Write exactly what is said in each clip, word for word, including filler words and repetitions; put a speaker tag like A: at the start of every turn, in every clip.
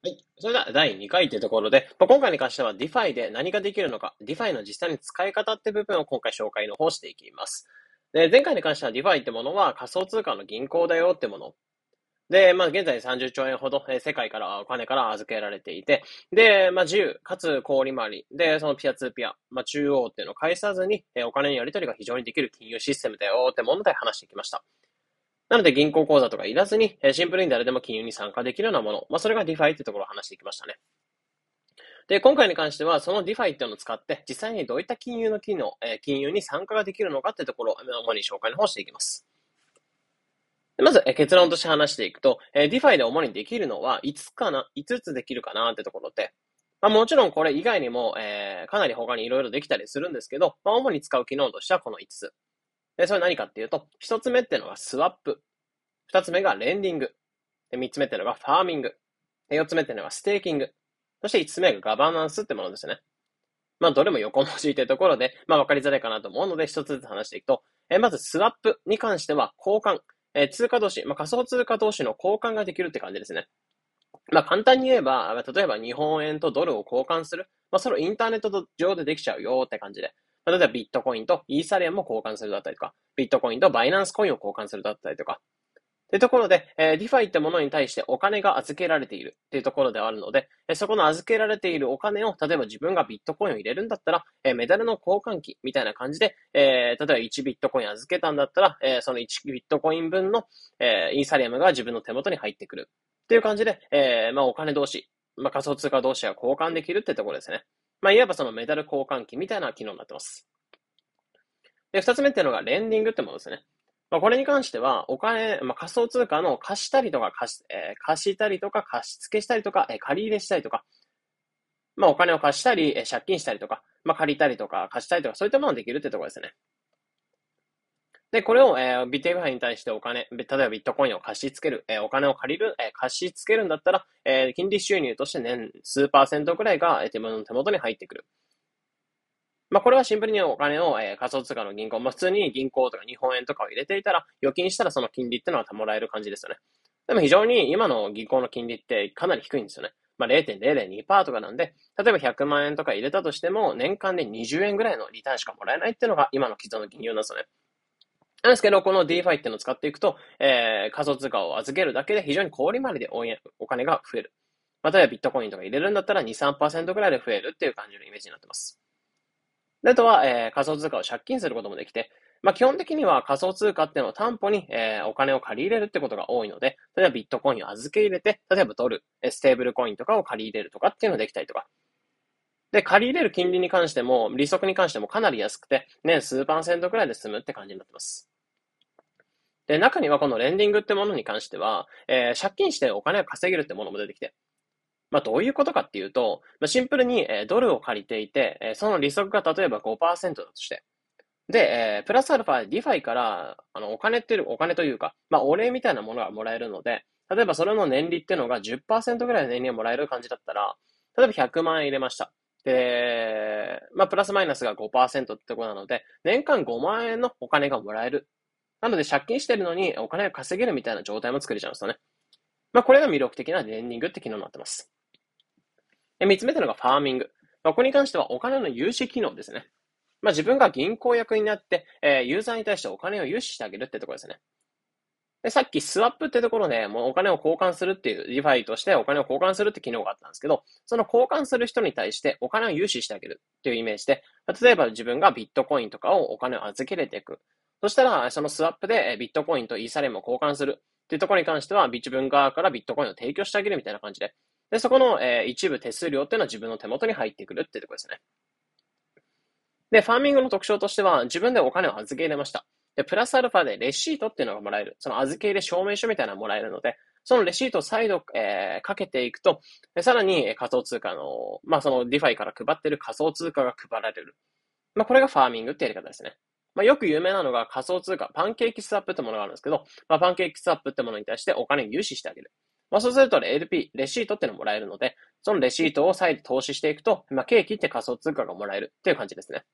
A: はい。それではだいにかいというところで、まあ、今回に関しては DeFi で何ができるのか、DeFi の実際に使い方って部分を今回紹介の方していきます。で、前回に関しては DeFi ってものは仮想通貨の銀行だよってもの。で、まあ現在さんじゅっちょうえんほど、えー世界からお金から預けられていて、で、まあ自由、かつ小売回り、で、そのピアツーピア、まあ中央っていうのを介さずに、えーお金のやり取りが非常にできる金融システムだよってもので話してきました。なので銀行口座とかいらずに、シンプルに誰でも金融に参加できるようなもの。まあ、それが DeFi ってところを話していきましたね。で、今回に関しては、その DeFi っていうのを使って、実際にどういった金融の機能、えー金融に参加ができるのかってところを、主に紹介の方していきます。でまず、えー結論として話していくと、えー DeFi で主にできるのはいつかな、いつつできるかなってところで、まあ、もちろんこれ以外にも、えーかなり他にいろいろできたりするんですけど、まあ、主に使う機能としてはこのいつつ。で、それ何かっていうと、ひとつめっていうのがスワップ、ふたつめがレンディング、でみっつめっていうのがファーミング、でよっつめっていうのがステーキング、そしていつつめがガバナンスってものですね。まあ、どれも横文字というところで、まあ、わかりづらいかなと思うので、一つずつ話していくと、えーまず、スワップに関しては、交換。えー通貨同士、まあ、仮想通貨同士の交換ができるって感じですね。まあ、簡単に言えば、例えば日本円とドルを交換する。まあ、それをインターネット上でできちゃうよって感じで。まあ例えばビットコインとイーサリアムを交換するだったりとか、ビットコインとバイナンスコインを交換するだったりとか、というところで、えー、DeFi ってものに対してお金が預けられているっていうところではあるので、えーそこの預けられているお金を、例えば自分がビットコインを入れるんだったら、えーメダルの交換機みたいな感じで、えー例えばいちビットコイン預けたんだったら、えーそのいちビットコイン分の、えーイーサリアムが自分の手元に入ってくるっていう感じで、えーまあお金同士、まあ仮想通貨同士が交換できるってところですね。まあいわばそのメダル交換機みたいな機能になってます。で、二つ目っていうのがレンディングってものですね。まあ、これに関しては、お金、まあ、仮想通貨の貸したりとか貸し、えー貸したりとか貸し付けしたりとか、えー借り入れしたりとか、まあ、お金を貸したり、えー借金したりとか、まあ、借りたりとか貸したりとか、そういったものができるってところですね。で、これを、えー、ビットエファイに対してお金、例えばビットコインを貸し付ける、えーお金を借りる、えー貸し付けるんだったら、えー金利収入として年数パーセントくらいが、えー自分の手元に入ってくる。まあ、これはシンプルにお金を、えー仮想通貨の銀行、まあ、普通に銀行とか日本円とかを入れていたら、預金したらその金利ってのはもらえる感じですよね。でも非常に今の銀行の金利ってかなり低いんですよね。まあ、れいてんぜろぜろにパーセント とかなんで、例えばひゃくまん円とか入れたとしても、年間でにじゅうえんぐらいのリターンしかもらえないっていうのが今の既存の金融なんですよね。なんですけど、この DeFi っていうのを使っていくと、えー、仮想通貨を預けるだけで非常に小売回りでお金が増える。まあ、例えばビットコインとか入れるんだったらに、さんパーセントぐらいで増えるっていう感じのイメージになってます。で、あとは、えー仮想通貨を借金することもできて、まあ、基本的には仮想通貨っていうのを担保に、えーお金を借り入れるってことが多いので、例えばビットコインを預け入れて、例えばドル、ステーブルコインとかを借り入れるとかっていうのができたりとか。で、借り入れる金利に関しても、利息に関してもかなり安くて、年数パーセントくらいで済むって感じになってます。で、中にはこのレンディングってものに関しては、えー借金してお金を稼げるってものも出てきて、まあ、どういうことかっていうと、まあ、シンプルに、えードルを借りていて、えーその利息が例えばごパーセントだとして、で、えープラスアルファ、ディファイから、あの、お金っていう、お金というか、まあ、お礼みたいなものがもらえるので、例えばそれの年利っていうのがじゅっパーセントぐらいの年利がもらえる感じだったら、例えばひゃくまん円入れました。で、まあ、プラスマイナスがごパーセントってところなので、年間ごまん円のお金がもらえる。なので、借金してるのにお金が稼げるみたいな状態も作れちゃうんですよね。まあ、これが魅力的なレンディングって機能になってます。で、三つ目というのがファーミング。まあ、ここに関してはお金の融資機能ですね。まあ、自分が銀行役になって、えーユーザーに対してお金を融資してあげるってところですね。で、さっきスワップってところで、もうお金を交換するっていう、ディファイとしてお金を交換するって機能があったんですけど、その交換する人に対してお金を融資してあげるっていうイメージで、例えば自分がビットコインとかをお金を預けれていく。そしたら、そのスワップでビットコインとイーサリアムを交換するっていうところに関しては、自分側からビットコインを提供してあげるみたいな感じで、で、そこの、えー一部手数料っていうのは自分の手元に入ってくるっていうところですね。で、ファーミングの特徴としては、自分でお金を預け入れました。で、プラスアルファでレシートっていうのがもらえる。その預け入れ証明書みたいなのがもらえるので、そのレシートを再度、えーかけていくと、さらに仮想通貨の、まあ、そのディファイから配っている仮想通貨が配られる。まあ、これがファーミングってやり方ですね。まあ、よく有名なのが仮想通貨、パンケーキスワップってものがあるんですけど、まあ、パンケーキスワップってものに対してお金を融資してあげる。まあ、そうすると エルピー、レシートっていうのをもらえるので、そのレシートを再度投資していくと、まあ、ケーキって仮想通貨がもらえるっていう感じですね。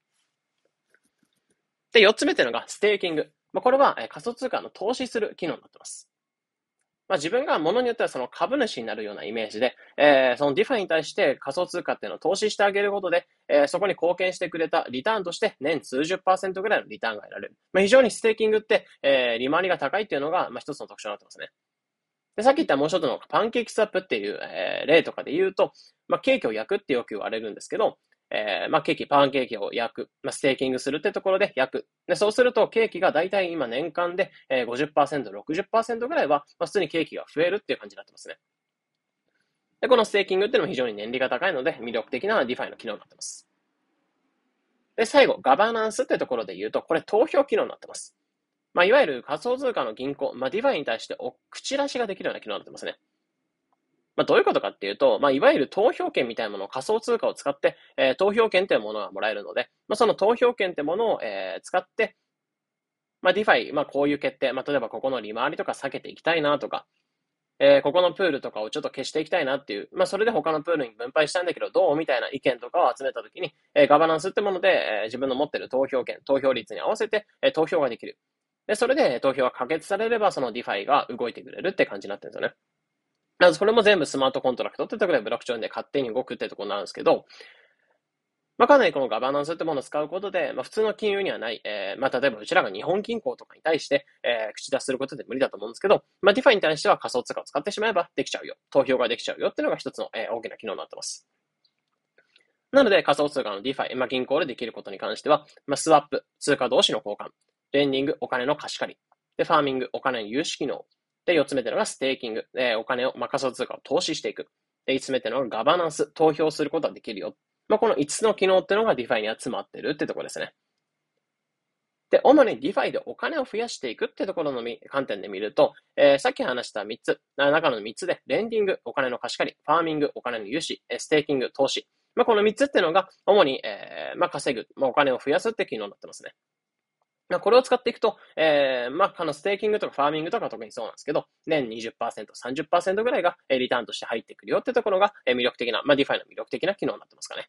A: で、四つ目っていうのがステーキング。まあ、これは、えー仮想通貨の投資する機能になってます。 まあ、自分がものによってはその株主になるようなイメージで、えー、その ディファイ に対して仮想通貨っていうのを投資してあげることで、えー、そこに貢献してくれたリターンとして年数十パーセントぐらいのリターンが得られる。まあ、非常にステーキングって、えー、利回りが高いっていうのが、まあ、一つの特徴になってますね。で、さっき言ったもう一つのパンケーキスワップっていう、えー、例とかで言うと、まあ、ケーキを焼くってよく言われるんですけど、えー、まあ、ケーキ、パンケーキを焼く、まあ、ステーキングするってところで焼く。で、そうすると、ケーキがだいたい今年間で、えー、ごじゅっパーセント、ろくじゅっパーセントぐらいは、まあ、普通にケーキが増えるっていう感じになってますね。で、このステーキングっていうのも非常に年利が高いので、魅力的な ディファイ の機能になってます。で、最後、ガバナンスってところで言うと、これ投票機能になってます。まあ、いわゆる仮想通貨の銀行、まあ、ディファイ に対してお口出しができるような機能になってますね。まあ、どういうことかっていうと、まあ、いわゆる投票権みたいなものを仮想通貨を使って、えー、投票権というものがもらえるので、まあ、その投票権というものを、えー、使って、まあ、ディファイ、まあ、こういう決定、まあ、例えばここの利回りとか避けていきたいなとか、えー、ここのプールとかをちょっと消していきたいなっていう、まあ、それで他のプールに分配したいんだけど、どうみたいな意見とかを集めたときに、えー、ガバナンスってもので、えー、自分の持っている投票権、投票率に合わせて、えー、投票ができる。で、それで投票が可決されれば、その ディファイ が動いてくれるって感じになってるんですよね。まずこれも全部スマートコントラクトってところでブロックチェーンで勝手に動くってところなんですけど、まあ、かなりこのガバナンスってものを使うことで、まあ、普通の金融にはない、えー、まあ、例えばうちらが日本銀行とかに対して、えー、口出しすることで無理だと思うんですけど、まあ、ディファイ に対しては仮想通貨を使ってしまえばできちゃうよ。投票ができちゃうよっていうのが一つの、えー、大きな機能になってます。なので仮想通貨の ディファイ、まあ、銀行でできることに関しては、まあ、スワップ、通貨同士の交換、レンディング、お金の貸し借り、で、ファーミング、お金の融資機能、で、四つ目っていうのがステーキング、えー、お金を、まあ、仮想通貨を投資していく。で、五つ目っていうのがガバナンス、投票することができるよ。まあ、この五つの機能っていうのが ディファイ には詰まってるってところですね。で、主に ディファイ でお金を増やしていくってところの観点で見ると、えー、さっき話したみっつ、中のみっつで、レンディング、お金の貸し借り、ファーミング、お金の融資、ステーキング、投資。まあ、このみっつっていうのが、主に、えー、まあ、稼ぐ、まあ、お金を増やすって機能になってますね。これを使っていくと、えー、まあ、あの、ステーキングとかファーミングとか特にそうなんですけど、年 にじゅっパーセント、さんじゅっパーセント ぐらいがリターンとして入ってくるよってところが魅力的な、まあ、ディファイ の魅力的な機能になってますかね。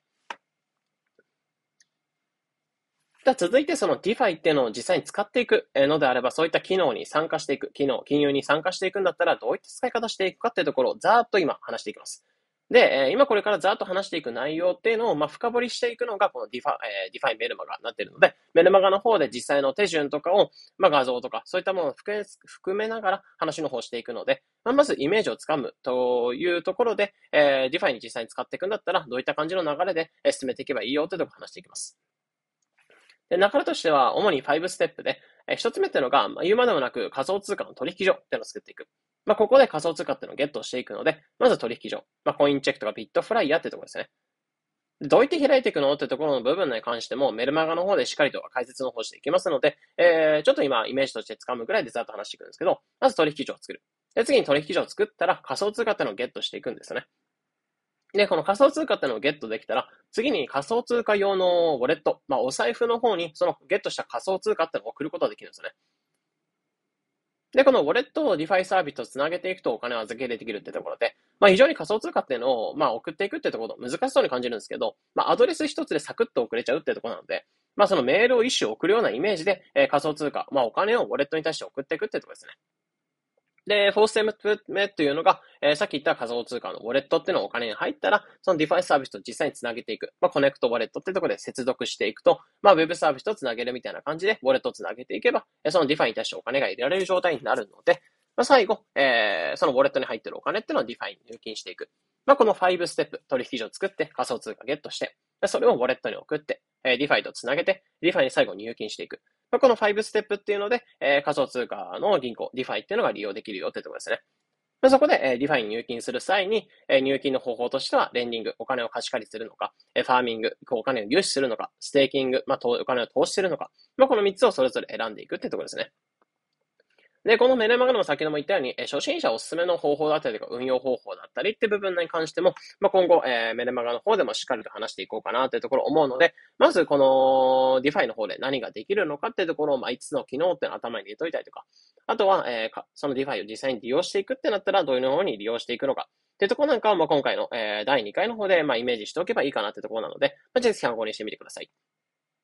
A: じゃあ続いてその ディファイ っていうのを実際に使っていくのであれば、そういった機能に参加していく、機能、金融に参加していくんだったら、どういった使い方していくかっていうところをざーっと今話していきます。で、今これからざーっと話していく内容っていうのを、まあ、深掘りしていくのが、この ディファ、えー、ディファイメルマガになっているので、メルマガの方で実際の手順とかを、まあ、画像とか、そういったものを含め含めながら話の方していくので、まあ、まずイメージをつかむというところで、えー、ディファイに実際に使っていくんだったら、どういった感じの流れで進めていけばいいよっていうところを話していきます。で、流れとしては、主にごステップで、えー、ひとつめっていうのが、まあ、言うまでもなく仮想通貨の取引所っていうのを作っていく。まあ、ここで仮想通貨っていうのをゲットしていくので、まず取引所。まあ、コインチェックとかビットフライヤーっていうところですね。どうやって開いていくのってところの部分に関しても、メルマガの方でしっかりと解説の方していきますので、えー、ちょっと今、イメージとして掴むぐらいでざっと話していくんですけど、まず取引所を作る。で、次に取引所を作ったら仮想通貨っていうのをゲットしていくんですよね。で、この仮想通貨っていうのをゲットできたら、次に仮想通貨用のウォレット、まあ、お財布の方にそのゲットした仮想通貨っていうのを送ることができるんですよね。で、このウォレットを ディファイ サービスとつなげていくとお金を預け入れできるってところで、まあ非常に仮想通貨っていうのを、まあ送っていくってところ難しそうに感じるんですけど、まあアドレス一つでサクッと送れちゃうってところなので、まあそのメールを一種送るようなイメージで、えー、仮想通貨、まあお金をウォレットに対して送っていくってところですね。で、フォーステップ目っていうのが、えー、さっき言った仮想通貨のウォレットっていうのをお金に入ったら、その ディファイ サービスと実際につなげていく。まあ、コネクトウォレットってところで接続していくと、まあ、ウェブサービスとつなげるみたいな感じで、ウォレットをつなげていけば、その ディファイ に対してお金が入れられる状態になるので、まあ、最後、えー、そのウォレットに入っているお金っていうのを ディファイ に入金していく。まあ、このごステップ、取引所を作って仮想通貨ゲットして、それをウォレットに送って、えー、ディファイ とつなげて、ディファイ に最後入金していく。まあ、このごステップっていうので、えー、仮想通貨の銀行、ディファイ っていうのが利用できるよってところですね。まあ、そこで、えー、ディファイに入金する際に、えー、入金の方法としては、レンディング、お金を貸し借りするのか、えー、ファーミング、お金を融資するのか、ステーキング、まあ、お金を投資するのか、まあ、このみっつをそれぞれ選んでいくってところですね。で、このメルマガでも先ほども言ったように、えー、初心者おすすめの方法だったりとか、運用方法だったりって部分に関しても、まあ、今後、えー、メルマガの方でもしっかりと話していこうかなというところを思うので、まずこの ディファイ の方で何ができるのかっていうところを、まあ、いつつの機能っていうのを頭に入れといたりとか、あとは、えー、その ディファイ を実際に利用していくってなったら、どういうように利用していくのか。っていうところなんかは、まあ、今回の、えー、だいにかいの方で、まあ、イメージしておけばいいかなっていうところなので、まあ、ぜひ参考にしてみてください。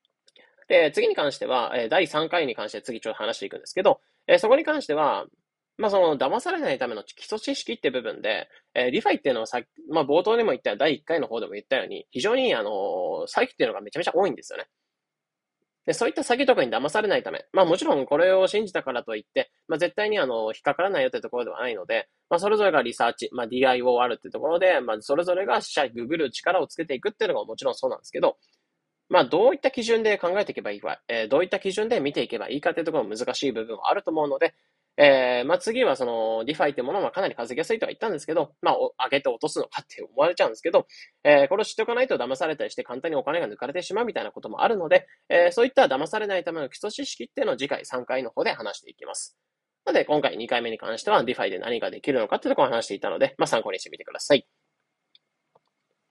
A: で、次に関しては、えー、だいさんかいに関して次ちょっと話していくんですけど、えー、そこに関しては、 まあ、その、騙されないための基礎知識って部分で、えー、ディファイっていうのはさ、まあ、冒頭でも言っただいいっかいの方でも言ったように、非常に、あのー詐欺っていうのがめちゃめちゃ多いんですよね。で、そういった詐欺とかに騙されないため、まあもちろんこれを信じたからといって、まあ絶対にあの、引っかからないよというところではないので、まあそれぞれがリサーチ、まあ ディーアイオーアール っていうところで、まあそれぞれが社、ググる力をつけていくっていうのがもちろんそうなんですけど、まあどういった基準で考えていけばいいか、えーどういった基準で見ていけばいいかというところも難しい部分はあると思うので、えー、まあ次はその ディファイ っていうものはかなり稼ぎやすいとは言ったんですけど、まあ上げて落とすのかって思われちゃうんですけど、えー、これを知っておかないと騙されたりして簡単にお金が抜かれてしまうみたいなこともあるので、えー、そういった騙されないための基礎知識っていうのを次回さんかいの方で話していきます。なので今回にかいめに関しては ディファイ で何ができるのかっていうところを話していたので、まあ参考にしてみてください。